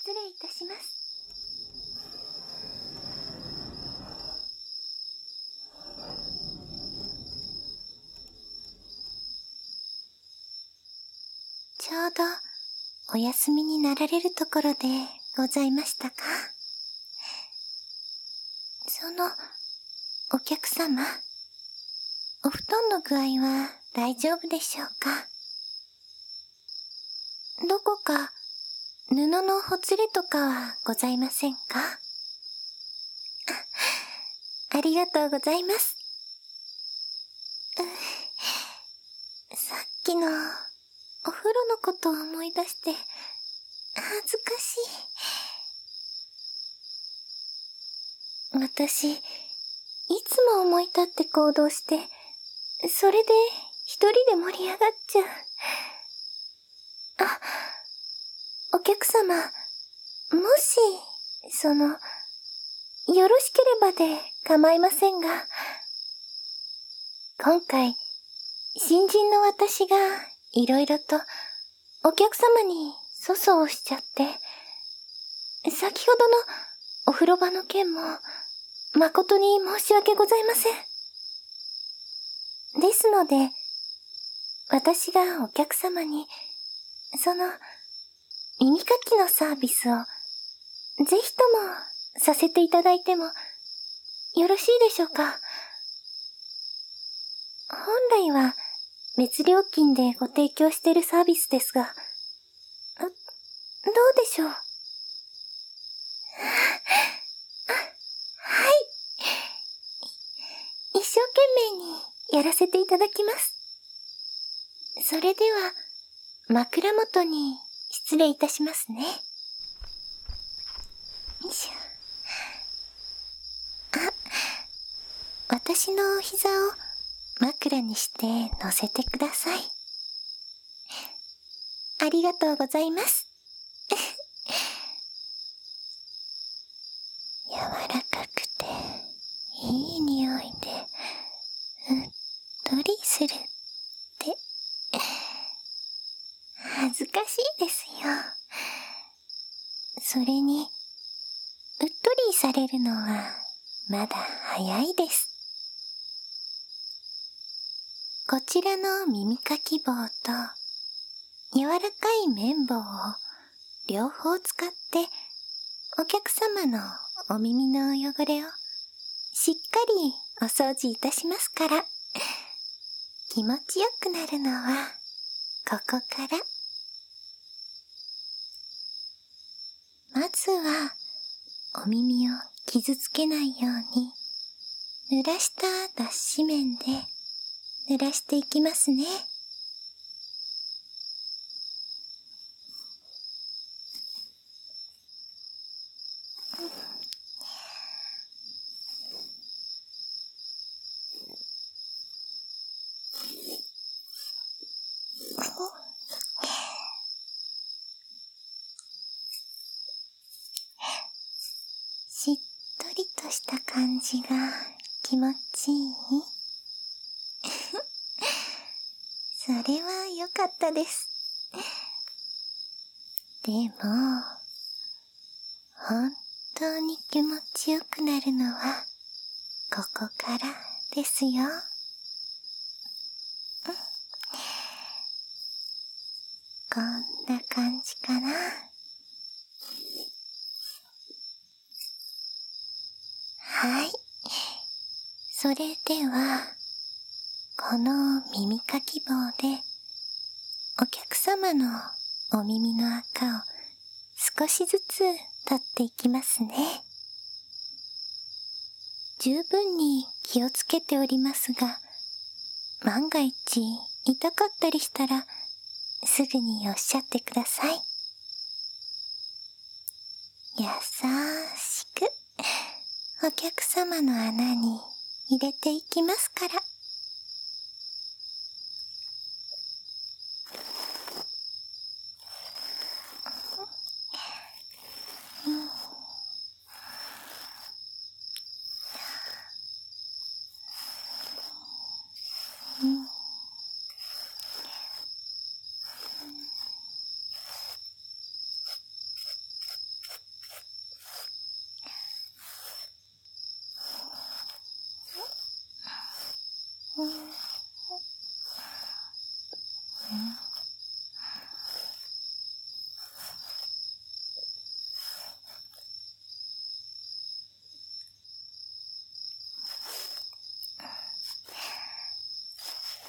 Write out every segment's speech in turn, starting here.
失礼いたします。ちょうどお休みになられるところでございましたか？そのお客様、お布団の具合は大丈夫でしょうか？どこか布のほつれとかはございませんか？ありがとうございます。さっきのお風呂のことを思い出して恥ずかしい。私、いつも思い立って行動して、それで一人で盛り上がっちゃう。お客様、もし、よろしければで構いませんが、今回、新人の私がいろいろとお客様に粗相をしちゃって、先ほどのお風呂場の件も誠に申し訳ございません。ですので、私がお客様に、耳かきのサービスをぜひともさせていただいてもよろしいでしょうか？本来は別料金でご提供しているサービスですが、どうでしょう？はい。一生懸命にやらせていただきます。それでは、枕元に失礼いたしますね。よいしょ。私の膝を枕にして乗せてください。ありがとうございます。柔らかくていい匂いでうっとりするって恥ずかしいですよ。それにうっとりされるのはまだ早いです。こちらの耳かき棒と柔らかい綿棒を両方使ってお客様のお耳の汚れをしっかりお掃除いたしますから、気持ちよくなるのはここから。まずはお耳を傷つけないように濡らした脱脂綿で濡らしていきますね。しっとりとした感じが気持ちいい？それは良かったです。でも、本当に気持ちよくなるのはここからですよ。こんな感じかな。はい。それでは、この耳かき棒でお客様のお耳の垢を少しずつ取っていきますね。十分に気をつけておりますが、万が一痛かったりしたらすぐにおっしゃってください。優しくお客様の穴に入れていきますから。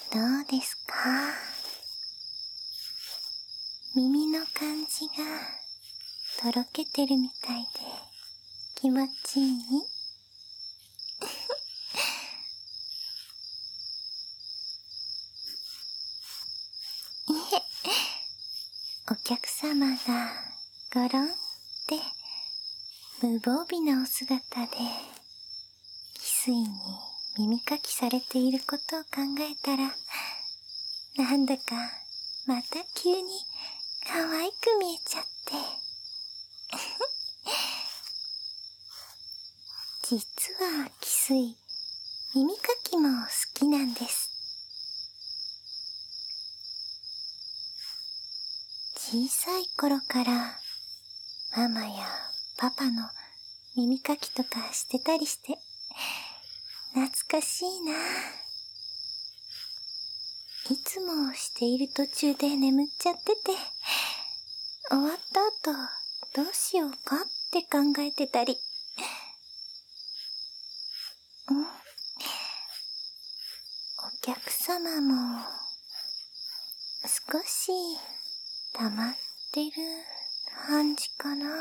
どうですか？耳の感じがとろけてるみたいで気持ちいい？お客様がゴロンって無防備なお姿で汽水に耳かきされていることを考えたら、なんだかまた急に可愛く見えちゃって実は汽水、耳かきも好きなんです。小さい頃からママやパパの耳かきとかしてたりして懐かしいな。いつもしている途中で眠っちゃってて、終わった後どうしようかって考えてたり。お客様も少し溜まってる感じかな。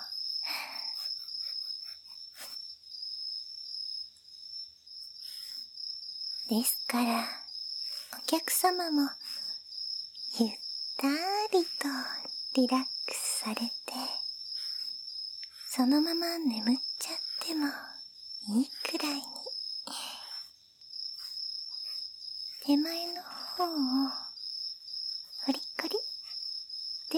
ですからお客様もゆったりとリラックスされて、そのまま眠っちゃってもいいくらいに、手前の方をコリコリって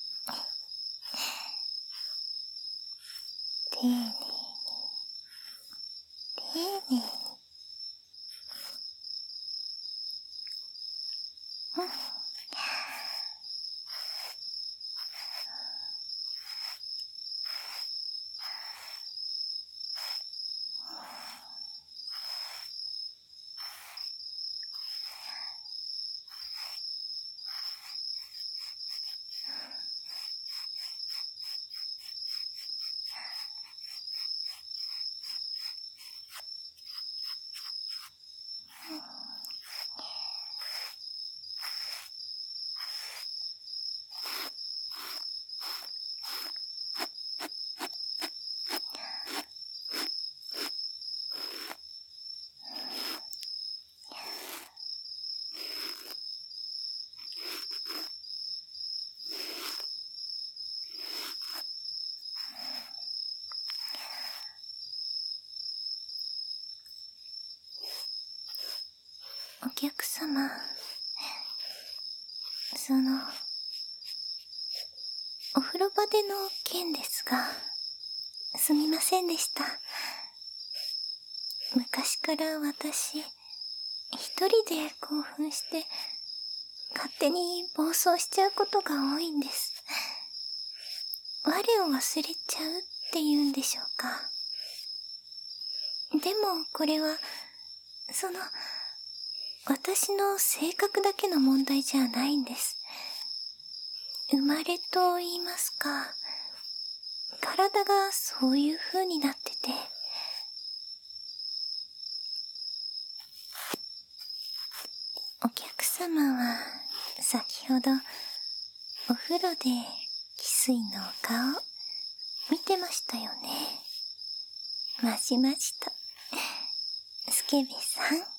丁寧に丁寧に、お客様、お風呂場での件ですが、すみませんでした。昔から私、一人で興奮して、勝手に暴走しちゃうことが多いんです。我を忘れちゃうっていうんでしょうか。でもこれは、私の性格だけの問題じゃないんです。生まれと言いますか、体がそういう風になってて。お客様は先ほどお風呂で汽水のお顔見てましたよね。まじまじと。スケベさん。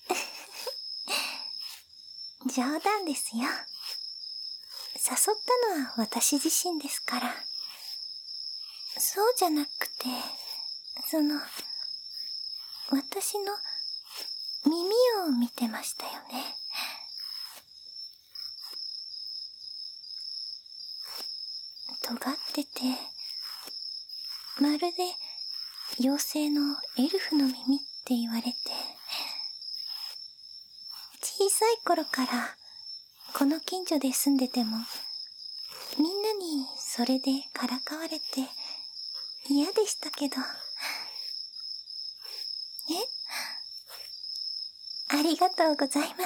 冗談ですよ。誘ったのは私自身ですから。そうじゃなくて、私の耳を見てましたよね。尖ってて、まるで妖精のエルフの耳って言われて、小さい頃からこの近所で住んでても、みんなにそれでからかわれて嫌でしたけど。ありがとうございます。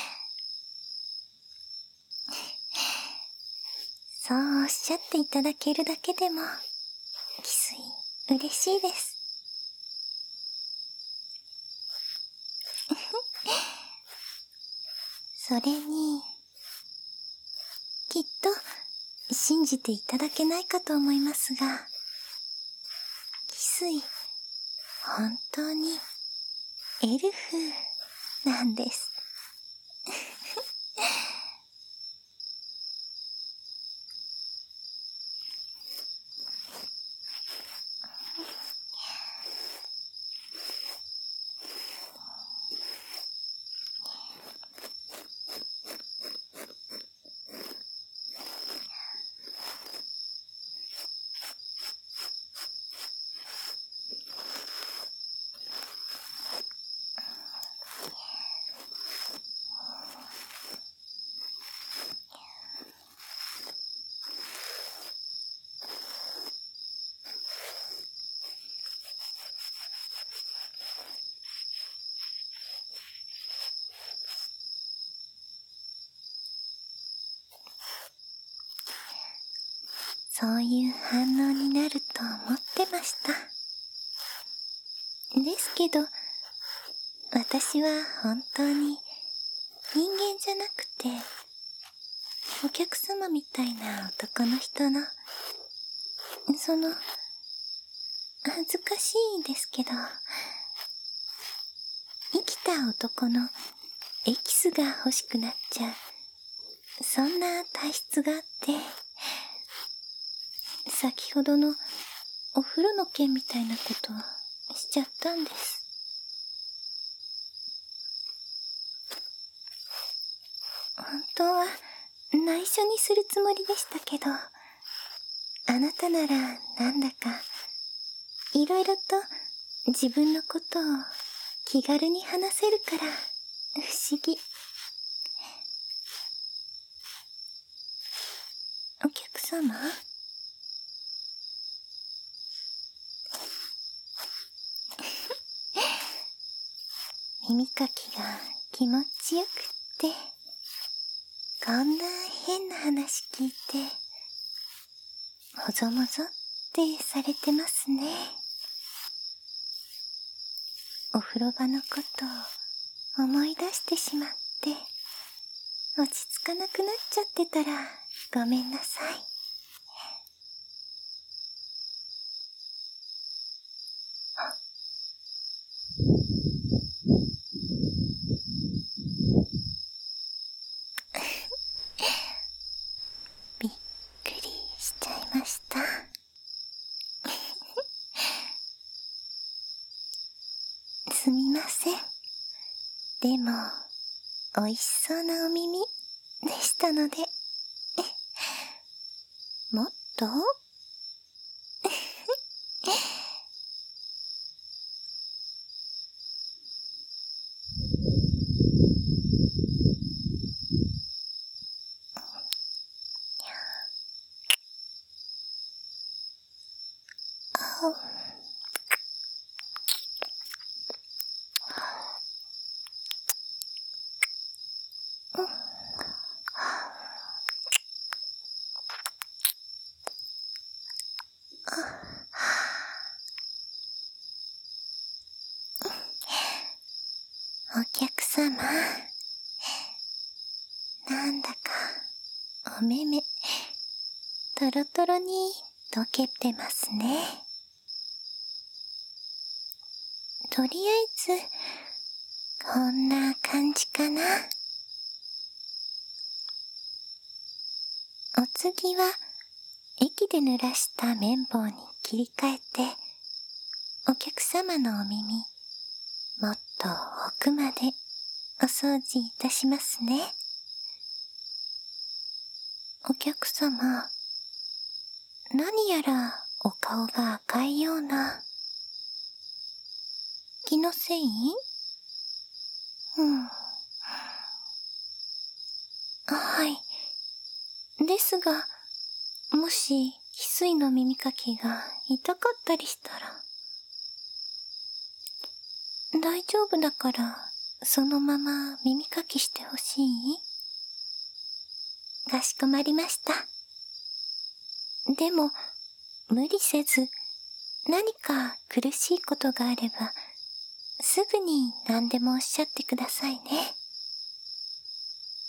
そうおっしゃっていただけるだけでも、汽水嬉しいです。 それに、きっと信じていただけないかと思いますが、翡翠、本当にエルフなんです。そういう反応になると思ってました。ですけど、私は本当に人間じゃなくて、お客様みたいな男の人の、恥ずかしいですけど、生きた男のエキスが欲しくなっちゃう、そんな体質があって、先ほどのお風呂の件みたいなことをしちゃったんです。本当は内緒にするつもりでしたけど、あなたならなんだかいろいろと自分のことを気軽に話せるから不思議。お客様、耳かきが気持ちよくって、こんな変な話聞いて、もぞもぞってされてますね。お風呂場のことを思い出してしまって、落ち着かなくなっちゃってたらごめんなさい。びっくりしちゃいました。すみません。でも、美味しそうなお耳でしたので。もっとお客様、なんだかお目目トロトロに溶けてますね。とりあえずこんな感じかな。お次は液で濡らした綿棒に切り替えて、お客様のお耳もっと奥までお掃除いたしますね。お客様、何やらお顔が赤いような。気のせい？はい。ですが、もし翡翠の耳かきが痛かったりしたら。大丈夫だから、そのまま耳かきしてほしい？かしこまりました。でも、無理せず、何か苦しいことがあれば、すぐに何でもおっしゃってくださいね。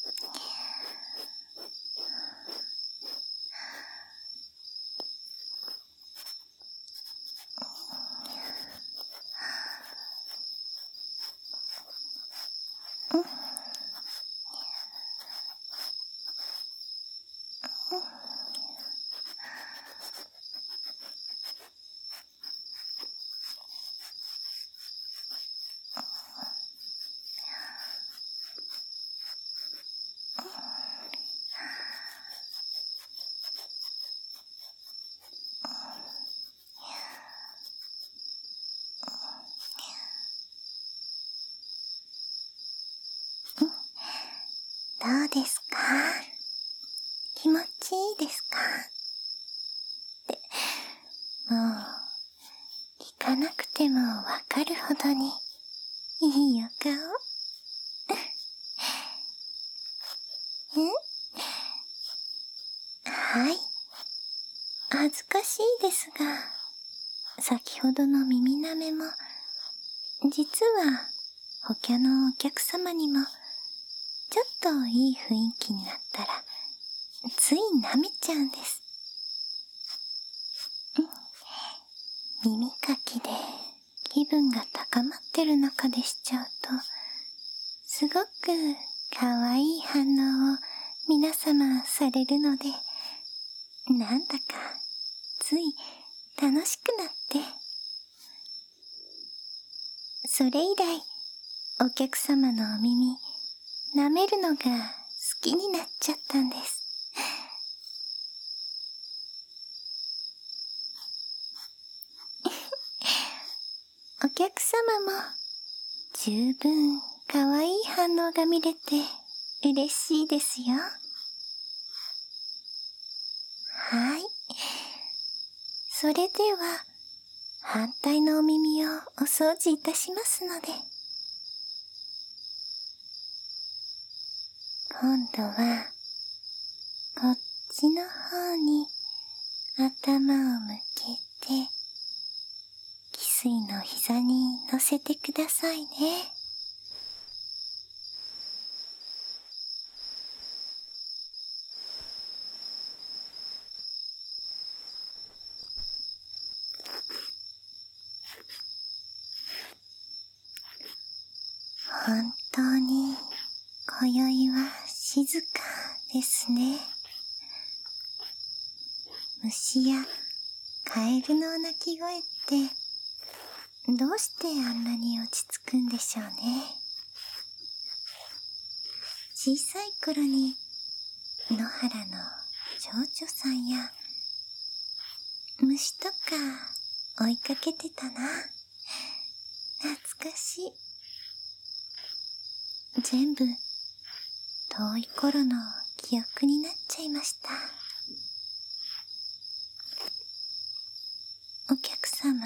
どうですか？気持ちいいですか？って、もう、聞かなくてもわかるほどに、いいお顔。はい。恥ずかしいですが、先ほどの耳なめも、実は、他のお客様にも、ちょっといい雰囲気になったら、つい舐めちゃうんです。耳かきで気分が高まってる中でしちゃうと、すごく可愛い反応を皆様されるので、なんだかつい楽しくなって、それ以来お客様のお耳舐めるのが好きになっちゃったんです。お客様も十分可愛い反応が見れて嬉しいですよ。はい。それでは反対のお耳をお掃除いたしますので、今度はこっちの方に頭を向けて、翡翠の膝に乗せてくださいね。本当に今宵は静かですね。虫やカエルの鳴き声ってどうしてあんなに落ち着くんでしょうね。小さい頃に野原の蝶々さんや虫とか追いかけてたな。懐かしい。全部遠い頃の記憶になっちゃいました。お客様、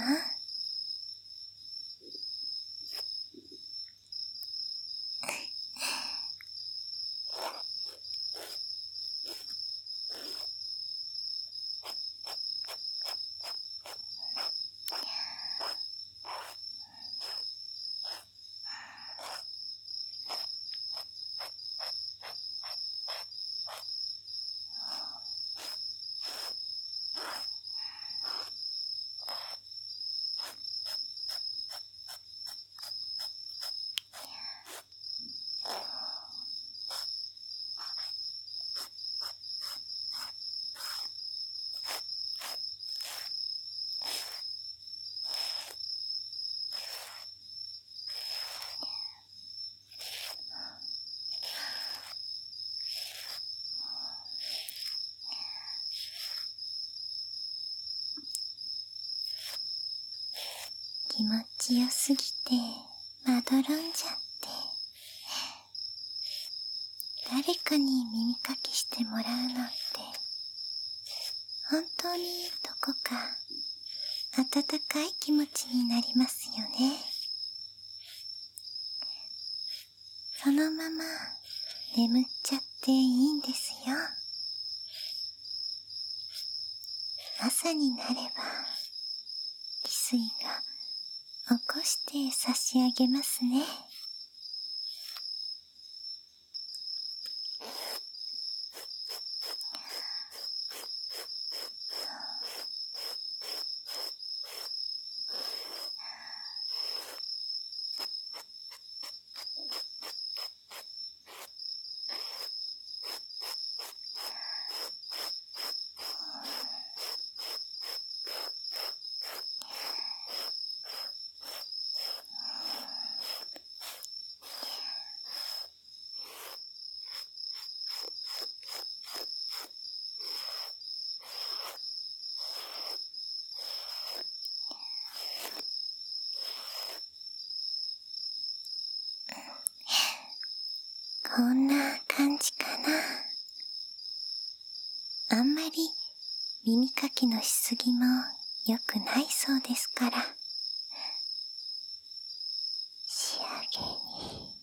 気持ちよすぎてまどろんじゃって、誰かに耳かきしてもらうのって本当にどこか温かい気持ちになりますよね。そのまま眠っちゃっていいんですよ。朝になれば翡翠が起こして差し上げますね。 こんな感じかな。あんまり耳かきのしすぎも良くないそうですから。仕上げに。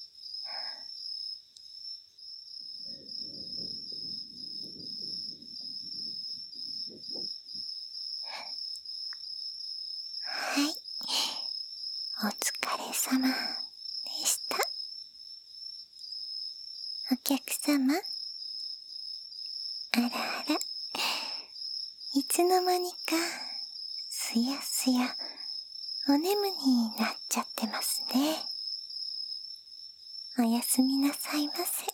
はい。お疲れ様でした。お客様。あらあら。いつの間にか、すやすや、お眠になっちゃってますね。おやすみなさいませ。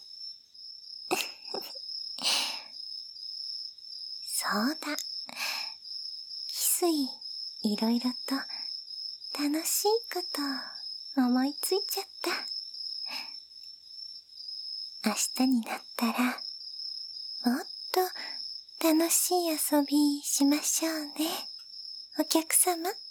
そうだ。翡翠、いろいろと楽しいこと思いついちゃった。明日になったら、もっと楽しい遊びしましょうね。お客様。